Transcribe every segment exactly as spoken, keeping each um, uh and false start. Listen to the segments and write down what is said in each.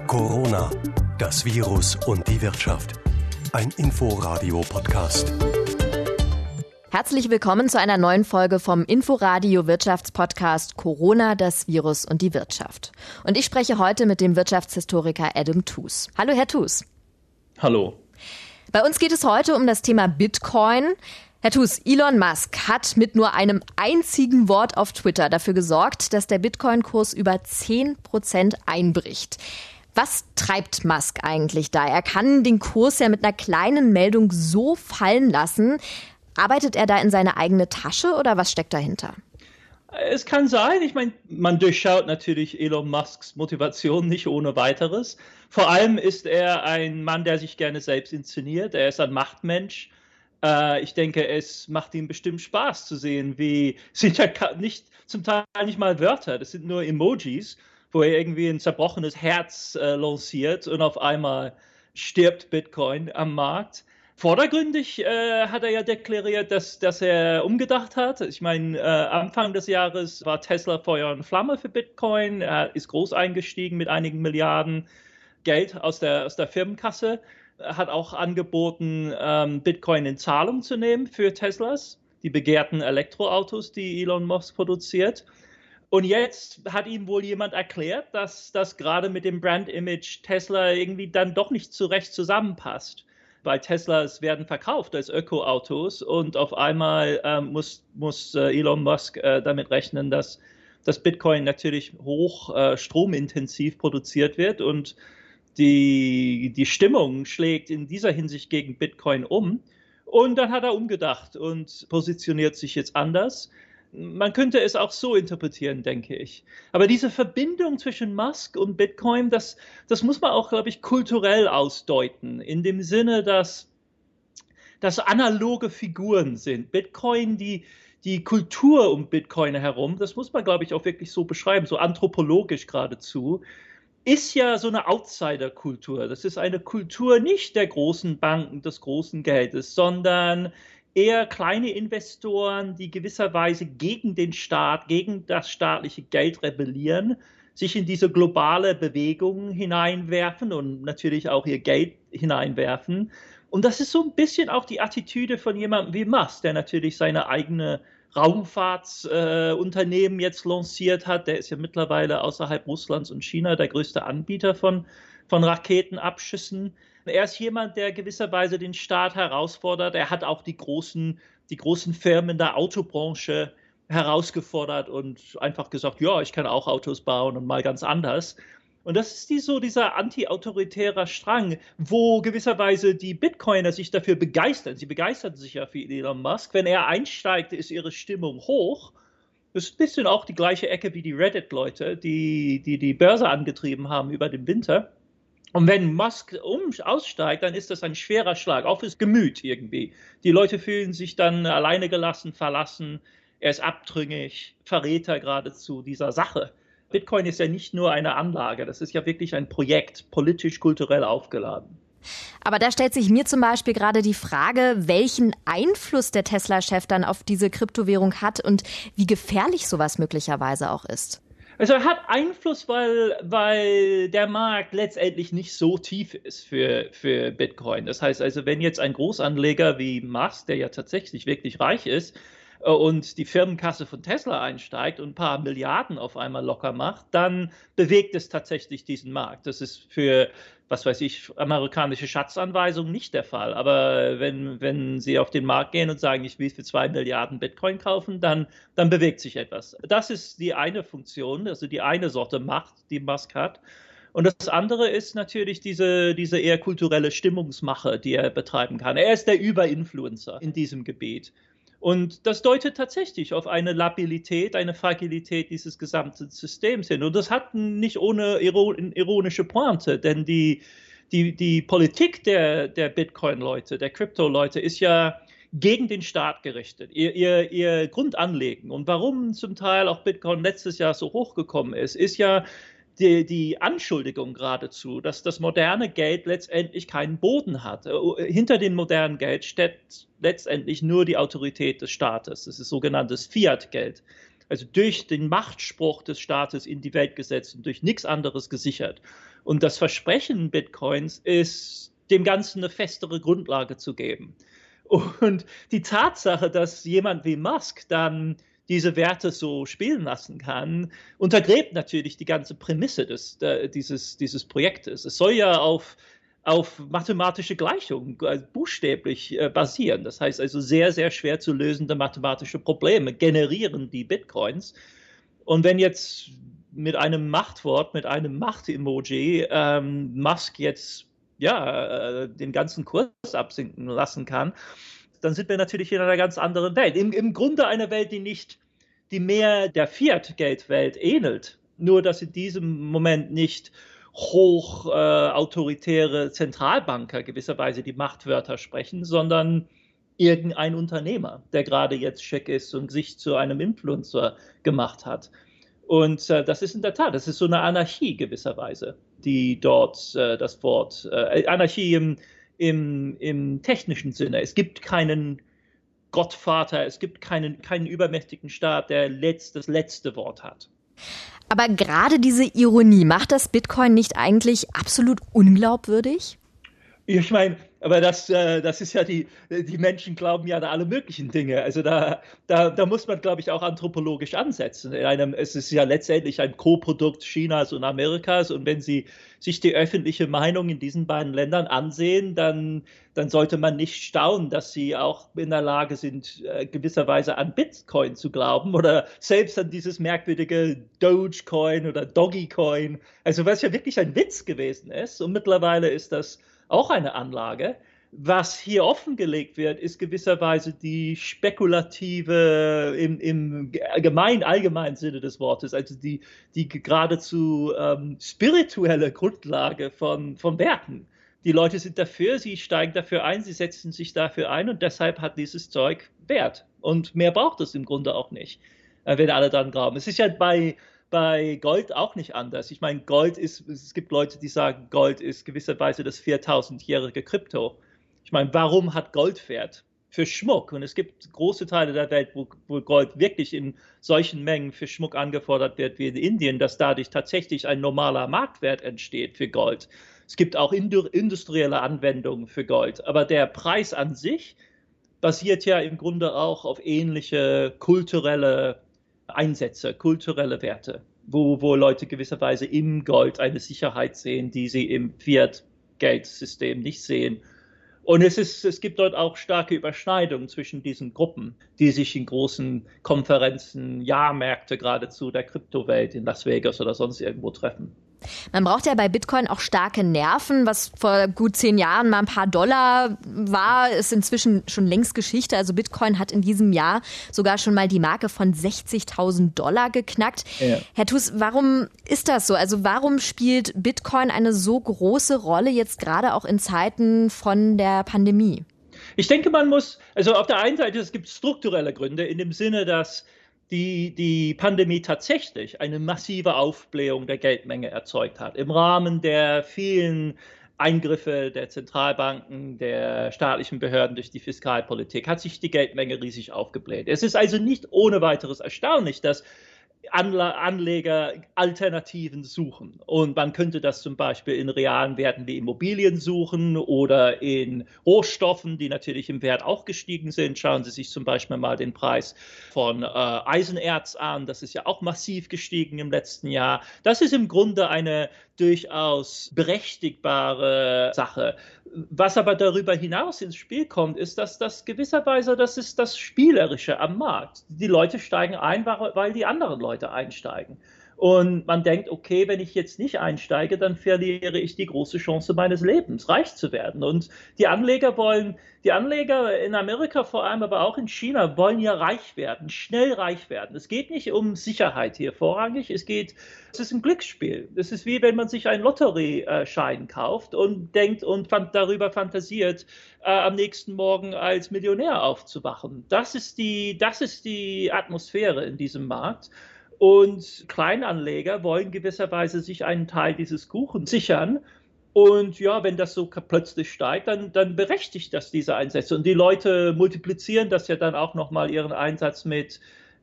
Corona, das Virus und die Wirtschaft. Ein Inforadio-Podcast. Herzlich willkommen zu einer neuen Folge vom Inforadio Wirtschaftspodcast Corona, das Virus und die Wirtschaft. Und ich spreche heute mit dem Wirtschaftshistoriker Adam Tooze. Hallo, Herr Tooze. Hallo. Bei uns geht es heute um das Thema Bitcoin. Herr Tooze, Elon Musk hat mit nur einem einzigen Wort auf Twitter dafür gesorgt, dass der Bitcoin-Kurs über zehn Prozent einbricht. Was treibt Musk eigentlich da? Er kann den Kurs ja mit einer kleinen Meldung so fallen lassen. Arbeitet er da in seine eigene Tasche oder was steckt dahinter? Es kann sein. Ich meine, man durchschaut natürlich Elon Musks Motivation nicht ohne weiteres. Vor allem ist er ein Mann, der sich gerne selbst inszeniert. Er ist ein Machtmensch. Äh, ich denke, es macht ihm bestimmt Spaß zu sehen, wie sind ja nicht, zum Teil nicht mal Wörter, das sind nur Emojis, wo er irgendwie ein zerbrochenes Herz äh, lanciert und auf einmal stirbt Bitcoin am Markt. Vordergründig äh, hat er ja deklariert, dass, dass er umgedacht hat. Ich meine, äh, Anfang des Jahres war Tesla Feuer und Flamme für Bitcoin. Er ist groß eingestiegen mit einigen Milliarden Geld aus der, aus der Firmenkasse. Er hat auch angeboten, ähm, Bitcoin in Zahlung zu nehmen für Teslas, die begehrten Elektroautos, die Elon Musk produziert. Und jetzt hat ihm wohl jemand erklärt, dass das gerade mit dem Brand-Image Tesla irgendwie dann doch nicht so recht zusammenpasst. Weil Teslas werden verkauft als Ökoautos und auf einmal äh, muss, muss äh, Elon Musk äh, damit rechnen, dass das Bitcoin natürlich hoch äh, stromintensiv produziert wird und die, die Stimmung schlägt in dieser Hinsicht gegen Bitcoin um. Und dann hat er umgedacht und positioniert sich jetzt anders. Man könnte es auch so interpretieren, denke ich. Aber diese Verbindung zwischen Musk und Bitcoin, das, das muss man auch, glaube ich, kulturell ausdeuten. In dem Sinne, dass das analoge Figuren sind. Bitcoin, die, die Kultur um Bitcoin herum, das muss man, glaube ich, auch wirklich so beschreiben, so anthropologisch geradezu, ist ja so eine Outsider-Kultur. Das ist eine Kultur nicht der großen Banken, des großen Geldes, sondern eher kleine Investoren, die gewisserweise gegen den Staat, gegen das staatliche Geld rebellieren, sich in diese globale Bewegung hineinwerfen und natürlich auch ihr Geld hineinwerfen. Und das ist so ein bisschen auch die Attitüde von jemandem wie Musk, der natürlich seine eigene Raumfahrtsunternehmen äh, jetzt lanciert hat. Der ist ja mittlerweile außerhalb Russlands und China der größte Anbieter von, von Raketenabschüssen. Er ist jemand, der gewisserweise den Staat herausfordert. Er hat auch die großen, die großen Firmen der Autobranche herausgefordert und einfach gesagt, ja, ich kann auch Autos bauen und mal ganz anders. Und das ist die, so dieser anti-autoritärer Strang, wo gewisserweise die Bitcoiner sich dafür begeistern. Sie begeistern sich ja für Elon Musk. Wenn er einsteigt, ist ihre Stimmung hoch. Das ist ein bisschen auch die gleiche Ecke wie die Reddit-Leute, die, die die Börse angetrieben haben über den Winter. Und wenn Musk um, aussteigt, dann ist das ein schwerer Schlag, auch fürs Gemüt irgendwie. Die Leute fühlen sich dann alleine gelassen, verlassen. Er ist abtrünnig, Verräter geradezu dieser Sache. Bitcoin ist ja nicht nur eine Anlage, das ist ja wirklich ein Projekt, politisch-kulturell aufgeladen. Aber da stellt sich mir zum Beispiel gerade die Frage, welchen Einfluss der Tesla-Chef dann auf diese Kryptowährung hat und wie gefährlich sowas möglicherweise auch ist. Also er hat Einfluss, weil, weil der Markt letztendlich nicht so tief ist für, für Bitcoin. Das heißt also, wenn jetzt ein Großanleger wie Musk, der ja tatsächlich wirklich reich ist, und die Firmenkasse von Tesla einsteigt und ein paar Milliarden auf einmal locker macht, dann bewegt es tatsächlich diesen Markt. Das ist für, was weiß ich, amerikanische Schatzanweisungen nicht der Fall. Aber wenn, wenn Sie auf den Markt gehen und sagen, ich will für zwei Milliarden Bitcoin kaufen, dann, dann bewegt sich etwas. Das ist die eine Funktion, also die eine Sorte Macht, die Musk hat. Und das andere ist natürlich diese, diese eher kulturelle Stimmungsmache, die er betreiben kann. Er ist der Überinfluencer in diesem Gebiet. Und das deutet tatsächlich auf eine Labilität, eine Fragilität dieses gesamten Systems hin. Und das hat nicht ohne ironische Pointe, denn die, die, die Politik der, der Bitcoin-Leute, der Crypto-Leute ist ja gegen den Staat gerichtet, ihr, ihr, ihr Grundanliegen. Und warum zum Teil auch Bitcoin letztes Jahr so hochgekommen ist, ist ja Die, die Anschuldigung geradezu, dass das moderne Geld letztendlich keinen Boden hat. Hinter dem modernen Geld steckt letztendlich nur die Autorität des Staates. Das ist sogenanntes Fiat-Geld. also durch den Machtspruch des Staates in die Welt gesetzt und durch nichts anderes gesichert. Und das Versprechen Bitcoins ist, dem Ganzen eine festere Grundlage zu geben. Und die Tatsache, dass jemand wie Musk dann diese Werte so spielen lassen kann, untergräbt natürlich die ganze Prämisse des, äh, dieses, dieses Projektes. Es soll ja auf, auf mathematische Gleichungen äh, buchstäblich äh, basieren. Das heißt also sehr, sehr schwer zu lösende mathematische Probleme generieren die Bitcoins. Und wenn jetzt mit einem Machtwort, mit einem Macht-Emoji ähm, Musk jetzt ja, den ganzen Kurs absinken lassen kann, dann sind wir natürlich in einer ganz anderen Welt. Im, im Grunde einer Welt, die nicht, die mehr der Fiat-Geldwelt ähnelt, nur dass in diesem Moment nicht hoch äh, autoritäre Zentralbanker gewisserweise die Machtwörter sprechen, sondern irgendein Unternehmer, der gerade jetzt schick ist und sich zu einem Influencer gemacht hat. Und äh, das ist in der Tat, das ist so eine Anarchie gewisserweise, die dort äh, das Wort, äh, Anarchie im, im, im technischen Sinne. Es gibt keinen Gottvater, es gibt keinen, keinen übermächtigen Staat, der letzt, das letzte Wort hat. Aber gerade diese Ironie, macht das Bitcoin nicht eigentlich absolut unglaubwürdig? Ich meine, aber das, äh, das ist ja die, die Menschen glauben ja an alle möglichen Dinge. Also da, da, da muss man, glaube ich, auch anthropologisch ansetzen. In einem, es ist ja letztendlich ein Co-Produkt Chinas und Amerikas. Und wenn Sie sich die öffentliche Meinung in diesen beiden Ländern ansehen, dann, dann sollte man nicht staunen, dass sie auch in der Lage sind, äh, gewisserweise an Bitcoin zu glauben oder selbst an dieses merkwürdige Dogecoin oder Doggycoin. Also was ja wirklich ein Witz gewesen ist. Und mittlerweile ist das auch eine Anlage. Was hier offengelegt wird, ist gewisserweise die spekulative, im, im gemein, allgemeinen Sinne des Wortes, also die, die geradezu ähm, spirituelle Grundlage von, von Werten. Die Leute sind dafür, sie steigen dafür ein, sie setzen sich dafür ein und deshalb hat dieses Zeug Wert. Und mehr braucht es im Grunde auch nicht, äh, wenn alle daran glauben. Es ist ja bei Bei Gold auch nicht anders. Ich meine, Gold ist, es gibt Leute, die sagen, Gold ist gewisserweise das viertausendjährige Krypto. Ich meine, warum hat Gold Wert? Für Schmuck. Und es gibt große Teile der Welt, wo, wo Gold wirklich in solchen Mengen für Schmuck angefordert wird, wie in Indien, dass dadurch tatsächlich ein normaler Marktwert entsteht für Gold. Es gibt auch industrielle Anwendungen für Gold. Aber der Preis an sich basiert ja im Grunde auch auf ähnliche kulturelle Einsätze, kulturelle Werte, wo, wo Leute gewisserweise im Gold eine Sicherheit sehen, die sie im Fiat-Geldsystem nicht sehen. Und es, ist, es gibt dort auch starke Überschneidungen zwischen diesen Gruppen, die sich in großen Konferenzen, Jahrmärkte geradezu der Kryptowelt in Las Vegas oder sonst irgendwo treffen. Man braucht ja bei Bitcoin auch starke Nerven. Was vor gut zehn Jahren mal ein paar Dollar war, ist inzwischen schon längst Geschichte. Also Bitcoin hat in diesem Jahr sogar schon mal die Marke von sechzigtausend Dollar geknackt. Ja. Herr Tus, warum ist das so? Also warum spielt Bitcoin eine so große Rolle jetzt gerade auch in Zeiten von der Pandemie? Ich denke, man muss, also auf der einen Seite, es gibt strukturelle Gründe in dem Sinne, dass Die, die Pandemie tatsächlich eine massive Aufblähung der Geldmenge erzeugt hat. Im Rahmen der vielen Eingriffe der Zentralbanken, der staatlichen Behörden durch die Fiskalpolitik hat sich die Geldmenge riesig aufgebläht. Es ist also nicht ohne weiteres erstaunlich, dass Anleger Alternativen suchen. Und man könnte das zum Beispiel in realen Werten wie Immobilien suchen oder in Rohstoffen, die natürlich im Wert auch gestiegen sind. Schauen Sie sich zum Beispiel mal den Preis von äh, Eisenerz an. Das ist ja auch massiv gestiegen im letzten Jahr. Das ist im Grunde eine durchaus berechtigbare Sache. Was aber darüber hinaus ins Spiel kommt, ist, dass das gewisserweise, das ist das Spielerische am Markt. Die Leute steigen ein, weil die anderen Leute einsteigen. Und man denkt, okay, wenn ich jetzt nicht einsteige, dann verliere ich die große Chance meines Lebens, reich zu werden. Und die Anleger wollen, die Anleger in Amerika vor allem, aber auch in China, wollen ja reich werden, schnell reich werden. Es geht nicht um Sicherheit hier vorrangig, es geht, es ist ein Glücksspiel. Es ist wie wenn man sich einen Lotterieschein kauft und denkt und darüber fantasiert, äh, am nächsten Morgen als Millionär aufzuwachen. Das ist die, das ist die Atmosphäre in diesem Markt. Und Kleinanleger wollen gewisserweise sich einen Teil dieses Kuchens sichern. Und ja, wenn das so plötzlich steigt, dann, dann berechtigt das diese Einsätze. Und die Leute multiplizieren das ja dann auch nochmal ihren Einsatz mit,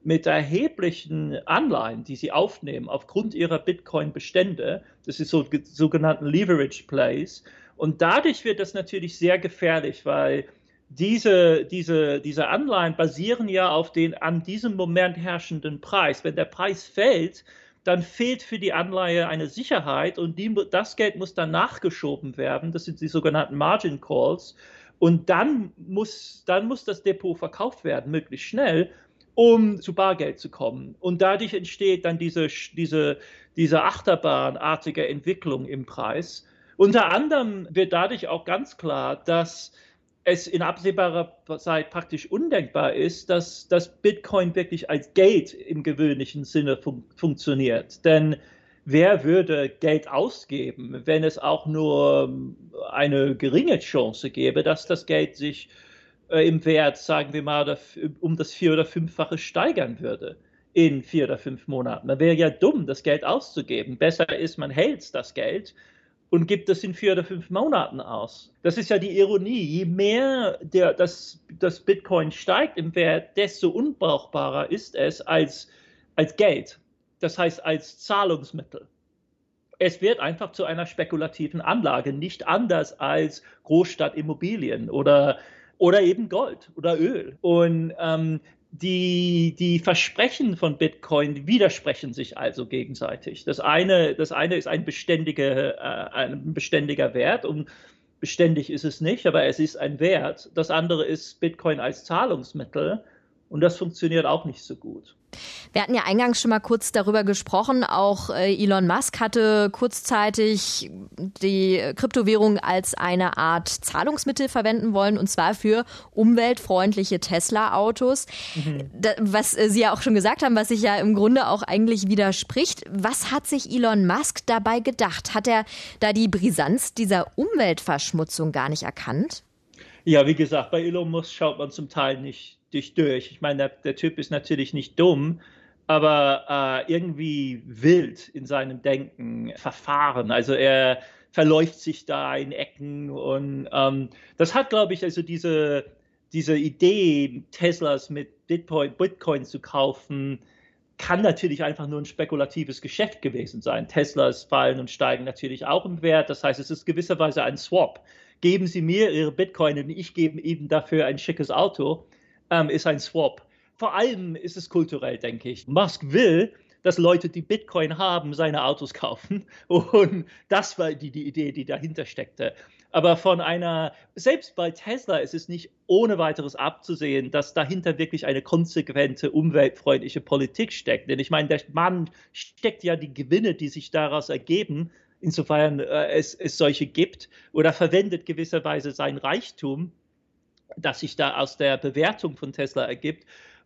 mit erheblichen Anleihen, die sie aufnehmen aufgrund ihrer Bitcoin-Bestände. Das ist so sogenannten Leverage Plays. Und dadurch wird das natürlich sehr gefährlich, weil diese, diese, diese Anleihen basieren ja auf den an diesem Moment herrschenden Preis. Wenn der Preis fällt, dann fehlt für die Anleihe eine Sicherheit und die, das Geld muss dann nachgeschoben werden. Das sind die sogenannten Margin Calls. Und dann muss, dann muss das Depot verkauft werden, möglichst schnell, um zu Bargeld zu kommen. Und dadurch entsteht dann diese, diese, diese achterbahnartige Entwicklung im Preis. Unter anderem wird dadurch auch ganz klar, dass es in absehbarer Zeit praktisch undenkbar ist, dass das Bitcoin wirklich als Geld im gewöhnlichen Sinne fun- funktioniert. Denn wer würde Geld ausgeben, wenn es auch nur eine geringe Chance gäbe, dass das Geld sich äh, im Wert, sagen wir mal, um das vier- oder fünffache steigern würde in vier oder fünf Monaten? Man wäre ja dumm, das Geld auszugeben. Besser ist, man hält das Geld und gibt es in vier oder fünf Monaten aus. Das ist ja die Ironie. Je mehr der, das, das Bitcoin steigt im Wert, desto unbrauchbarer ist es als, als Geld. Das heißt als Zahlungsmittel. Es wird einfach zu einer spekulativen Anlage, nicht anders als Großstadtimmobilien oder, oder eben Gold oder Öl. Und ähm, Die, die Versprechen von Bitcoin widersprechen sich also gegenseitig. Das eine, das eine ist ein beständiger, äh, ein beständiger Wert und beständig ist es nicht, aber es ist ein Wert. Das andere ist Bitcoin als Zahlungsmittel und das funktioniert auch nicht so gut. Wir hatten ja eingangs schon mal kurz darüber gesprochen. Auch äh, Elon Musk hatte kurzzeitig die Kryptowährung als eine Art Zahlungsmittel verwenden wollen, und zwar für umweltfreundliche Tesla-Autos. Mhm. Da, was äh, Sie ja auch schon gesagt haben, was sich ja im Grunde auch eigentlich widerspricht. Was hat sich Elon Musk dabei gedacht? Hat er da die Brisanz dieser Umweltverschmutzung gar nicht erkannt? Ja, wie gesagt, bei Elon Musk schaut man zum Teil nicht durch. Ich meine, der, der Typ ist natürlich nicht dumm, aber äh, irgendwie wild in seinem Denken, Verfahren. Also er verläuft sich da in Ecken und ähm, das hat, glaube ich, also diese, diese Idee, Teslas mit Bitcoin, Bitcoin zu kaufen, kann natürlich einfach nur ein spekulatives Geschäft gewesen sein. Teslas fallen und steigen natürlich auch im Wert. Das heißt, es ist gewisserweise ein Swap. Geben Sie mir Ihre Bitcoin und ich gebe Ihnen dafür ein schickes Auto. Ähm, ist ein Swap. Vor allem ist es kulturell, denke ich. Musk will, dass Leute, die Bitcoin haben, seine Autos kaufen. Und das war die, die Idee, die dahinter steckte. Aber von einer, selbst bei Tesla ist es nicht ohne weiteres abzusehen, dass dahinter wirklich eine konsequente, umweltfreundliche Politik steckt. Denn ich meine, der Mann steckt ja die Gewinne, die sich daraus ergeben, insofern äh, es, es solche gibt, oder verwendet gewisserweise sein Reichtum, das sich da aus der Bewertung von Tesla ergibt,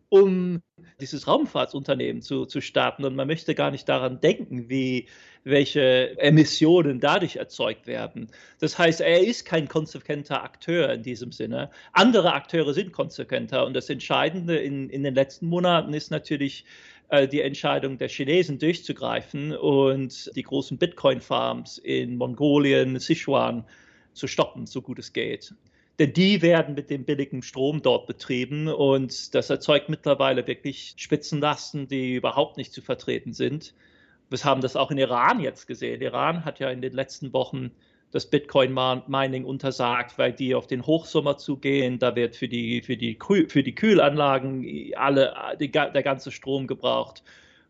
um dieses Raumfahrtsunternehmen zu, zu starten. Und man möchte gar nicht daran denken, wie, welche Emissionen dadurch erzeugt werden. Das heißt, er ist kein konsequenter Akteur in diesem Sinne. Andere Akteure sind konsequenter. Und das Entscheidende in, in den letzten Monaten ist natürlich äh, die Entscheidung der Chinesen durchzugreifen und die großen Bitcoin-Farms in Mongolien, Sichuan zu stoppen, so gut es geht. Denn die werden mit dem billigen Strom dort betrieben und das erzeugt mittlerweile wirklich Spitzenlasten, die überhaupt nicht zu vertreten sind. Wir haben das auch in Iran jetzt gesehen. Iran hat ja in den letzten Wochen das Bitcoin-Mining untersagt, weil die auf den Hochsommer zugehen. Da wird für die, für die, für die Kühlanlagen alle, die, der ganze Strom gebraucht.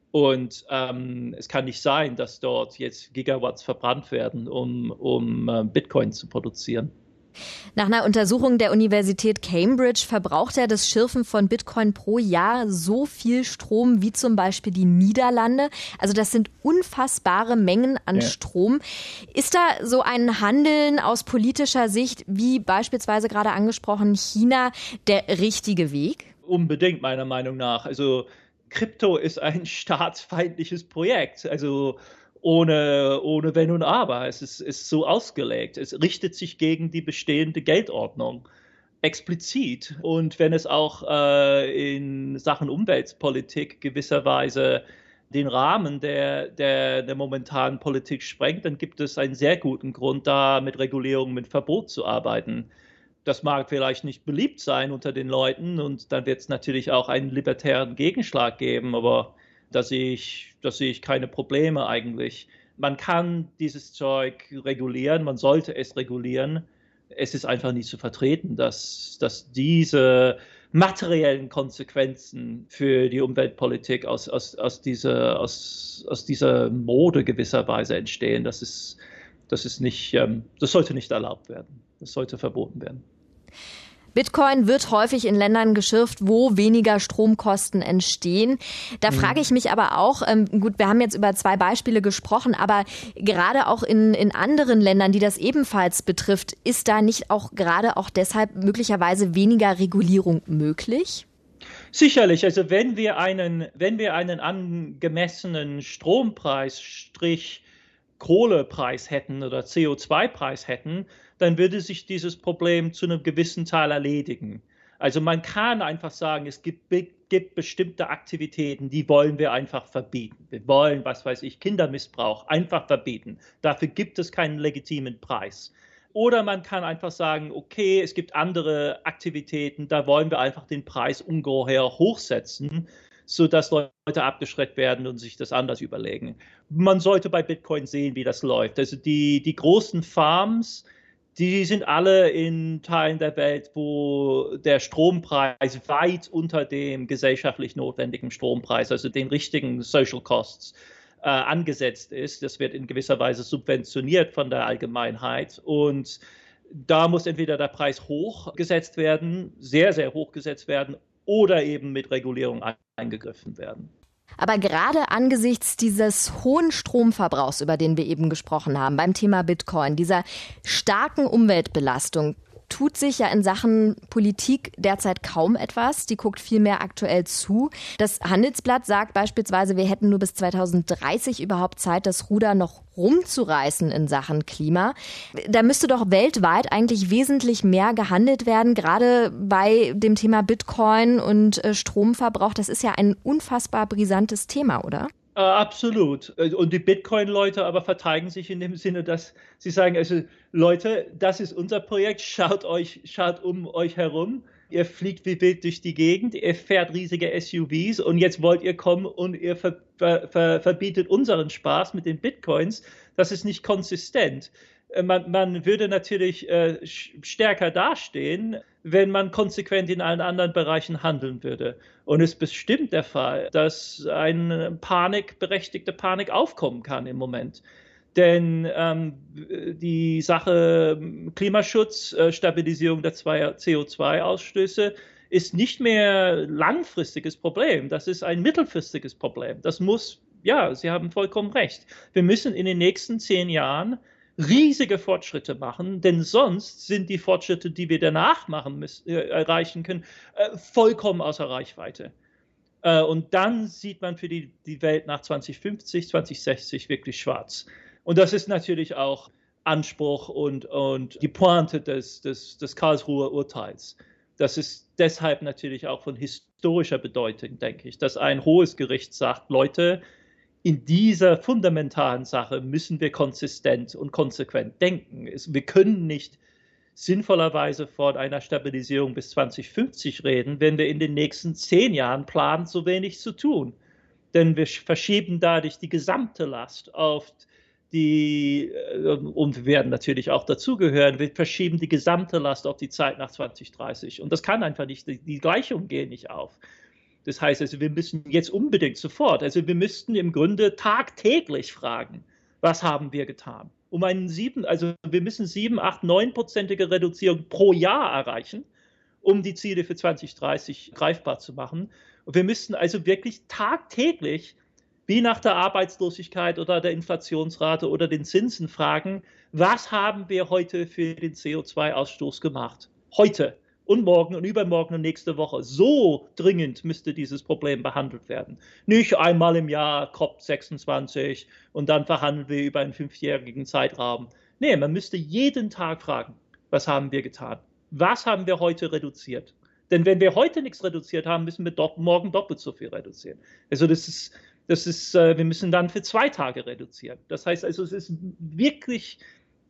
Und ähm, es kann nicht sein, dass dort jetzt Gigawatts verbrannt werden, um, um äh, Bitcoin zu produzieren. Nach einer Untersuchung der Universität Cambridge verbraucht ja das Schürfen von Bitcoin pro Jahr so viel Strom wie zum Beispiel die Niederlande. Also das sind unfassbare Mengen an ja. Strom. Ist da so ein Handeln aus politischer Sicht, wie beispielsweise gerade angesprochen China, der richtige Weg? Unbedingt, meiner Meinung nach. Also Krypto ist ein staatsfeindliches Projekt. Also Ohne, ohne Wenn und Aber. Es ist, ist so ausgelegt. Es richtet sich gegen die bestehende Geldordnung explizit. Und wenn es auch äh, in Sachen Umweltpolitik gewisserweise den Rahmen der, der, der momentanen Politik sprengt, dann gibt es einen sehr guten Grund, da mit Regulierung, mit Verbot zu arbeiten. Das mag vielleicht nicht beliebt sein unter den Leuten und dann wird es natürlich auch einen libertären Gegenschlag geben, aber da sehe ich, da sehe ich keine Probleme eigentlich. Man kann dieses Zeug regulieren, man sollte es regulieren. Es ist einfach nicht zu vertreten, dass, dass diese materiellen Konsequenzen für die Umweltpolitik aus, aus, aus, dieser, aus, aus dieser Mode gewisserweise entstehen. Das ist, das ist nicht, das sollte nicht erlaubt werden. Das sollte verboten werden. Bitcoin wird häufig in Ländern geschürft, wo weniger Stromkosten entstehen. Da mhm. frage ich mich aber auch, ähm, gut, wir haben jetzt über zwei Beispiele gesprochen, aber gerade auch in, in anderen Ländern, die das ebenfalls betrifft, ist da nicht auch gerade auch deshalb möglicherweise weniger Regulierung möglich? Sicherlich, also wenn wir einen, wenn wir einen angemessenen Strompreis, Strich Kohlepreis hätten oder C O zwei Preis hätten, dann würde sich dieses Problem zu einem gewissen Teil erledigen. Also man kann einfach sagen, es gibt, gibt bestimmte Aktivitäten, die wollen wir einfach verbieten. Wir wollen, was weiß ich, Kindermissbrauch einfach verbieten. Dafür gibt es keinen legitimen Preis. Oder man kann einfach sagen, okay, es gibt andere Aktivitäten, da wollen wir einfach den Preis ungeheuer hochsetzen, sodass Leute abgeschreckt werden und sich das anders überlegen. Man sollte bei Bitcoin sehen, wie das läuft. Also die, die großen Farms, die sind alle in Teilen der Welt, wo der Strompreis weit unter dem gesellschaftlich notwendigen Strompreis, also den richtigen Social Costs, äh, angesetzt ist. Das wird in gewisser Weise subventioniert von der Allgemeinheit. Und da muss entweder der Preis hochgesetzt werden, sehr, sehr hochgesetzt werden, oder eben mit Regulierung eingegriffen werden. Aber gerade angesichts dieses hohen Stromverbrauchs, über den wir eben gesprochen haben, beim Thema Bitcoin, dieser starken Umweltbelastung, tut sich ja in Sachen Politik derzeit kaum etwas. Die guckt vielmehr aktuell zu. Das Handelsblatt sagt beispielsweise, wir hätten nur bis zweitausenddreißig überhaupt Zeit, das Ruder noch rumzureißen in Sachen Klima. Da müsste doch weltweit eigentlich wesentlich mehr gehandelt werden, gerade bei dem Thema Bitcoin und äh, Stromverbrauch. Das ist ja ein unfassbar brisantes Thema, oder? Uh, absolut. Und die Bitcoin-Leute aber verteidigen sich in dem Sinne, dass sie sagen, also Leute, das ist unser Projekt, schaut euch, schaut um euch herum. Ihr fliegt wie wild durch die Gegend, ihr fährt riesige S U Vs und jetzt wollt ihr kommen und ihr ver, ver, ver, verbietet unseren Spaß mit den Bitcoins. Das ist nicht konsistent. Man, man würde natürlich äh, stärker dastehen, wenn man konsequent in allen anderen Bereichen handeln würde. Und es ist bestimmt der Fall, dass eine Panik, berechtigte Panik aufkommen kann im Moment. Denn ähm, die Sache Klimaschutz, äh, Stabilisierung der C O zwei Ausstöße ist nicht mehr langfristiges Problem. Das ist ein mittelfristiges Problem. Das muss, ja, Sie haben vollkommen recht. Wir müssen in den nächsten zehn Jahren riesige Fortschritte machen, denn sonst sind die Fortschritte, die wir danach machen müssen, äh, erreichen können, äh, vollkommen außer Reichweite. Äh, und dann sieht man für die, die Welt nach zwanzig fünfzig, zwanzig sechzig wirklich schwarz. Und das ist natürlich auch Anspruch und, und die Pointe des, des, des Karlsruher Urteils. Das ist deshalb natürlich auch von historischer Bedeutung, denke ich, dass ein hohes Gericht sagt, Leute, in dieser fundamentalen Sache müssen wir konsistent und konsequent denken. Wir können nicht sinnvollerweise von einer Stabilisierung bis zwanzig fünfzig reden, wenn wir in den nächsten zehn Jahren planen, so wenig zu tun. Denn wir verschieben dadurch die gesamte Last auf die, und wir werden natürlich auch dazugehören, wir verschieben die gesamte Last auf die Zeit nach zwanzig dreißig. Und das kann einfach nicht, die Gleichung geht nicht auf. Das heißt also, wir müssen jetzt unbedingt sofort, also wir müssten im Grunde tagtäglich fragen, was haben wir getan? Um einen sieben, also wir müssen sieben, acht, neunprozentige Reduzierung pro Jahr erreichen, um die Ziele für zwanzig dreißig greifbar zu machen. Und wir müssten also wirklich tagtäglich, wie nach der Arbeitslosigkeit oder der Inflationsrate oder den Zinsen fragen, was haben wir heute für den C O zwei Ausstoß gemacht? Heute. Und morgen und übermorgen und nächste Woche. So dringend müsste dieses Problem behandelt werden. Nicht einmal im Jahr C O P sechsundzwanzig und dann verhandeln wir über einen fünfjährigen Zeitraum. Nee, man müsste jeden Tag fragen, was haben wir getan? Was haben wir heute reduziert? Denn wenn wir heute nichts reduziert haben, müssen wir dopp- morgen doppelt so viel reduzieren. Also das ist, das ist, äh, wir müssen dann für zwei Tage reduzieren. Das heißt also, es ist wirklich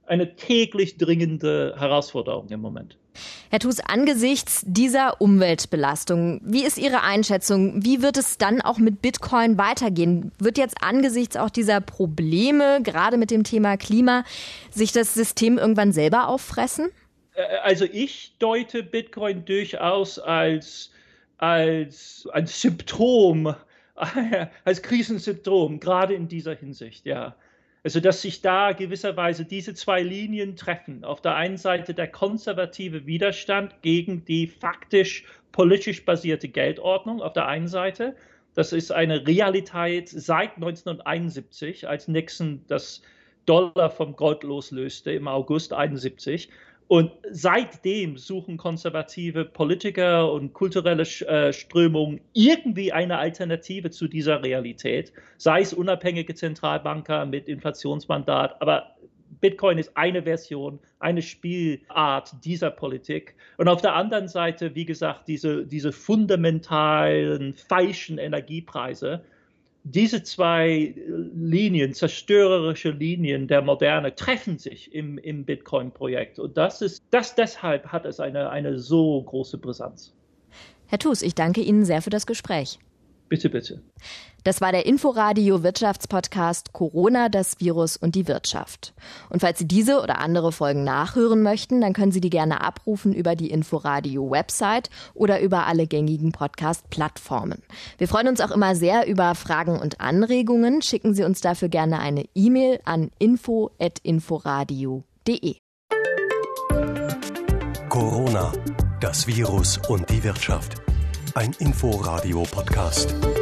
eine täglich dringende Herausforderung im Moment. Herr Thus, angesichts dieser Umweltbelastung, wie ist Ihre Einschätzung? Wie wird es dann auch mit Bitcoin weitergehen? Wird jetzt angesichts auch dieser Probleme, gerade mit dem Thema Klima, sich das System irgendwann selber auffressen? Also ich deute Bitcoin durchaus als, als ein Symptom, als Krisensymptom, gerade in dieser Hinsicht, ja. Also, dass sich da gewisserweise diese zwei Linien treffen. Auf der einen Seite der konservative Widerstand gegen die faktisch politisch basierte Geldordnung auf der einen Seite. Das ist eine Realität seit neunzehnhunderteinundsiebzig, als Nixon das Dollar vom Gold loslöste im August einundsiebzig. Und seitdem suchen konservative Politiker und kulturelle äh, Strömungen irgendwie eine Alternative zu dieser Realität, sei es unabhängige Zentralbanker mit Inflationsmandat, aber Bitcoin ist eine Version, eine Spielart dieser Politik. Und auf der anderen Seite, wie gesagt, diese, diese fundamentalen, falschen Energiepreise. Diese zwei Linien, zerstörerische Linien der Moderne, treffen sich im, im Bitcoin-Projekt. Und das ist, das deshalb hat es eine, eine so große Brisanz. Herr Thus, ich danke Ihnen sehr für das Gespräch. Bitte, bitte. Das war der Inforadio Wirtschaftspodcast Corona, das Virus und die Wirtschaft. Und falls Sie diese oder andere Folgen nachhören möchten, dann können Sie die gerne abrufen über die Inforadio-Website oder über alle gängigen Podcast-Plattformen. Wir freuen uns auch immer sehr über Fragen und Anregungen. Schicken Sie uns dafür gerne eine E-Mail an info at inforadio punkt de. Corona, das Virus und die Wirtschaft. Ein Inforadio-Podcast.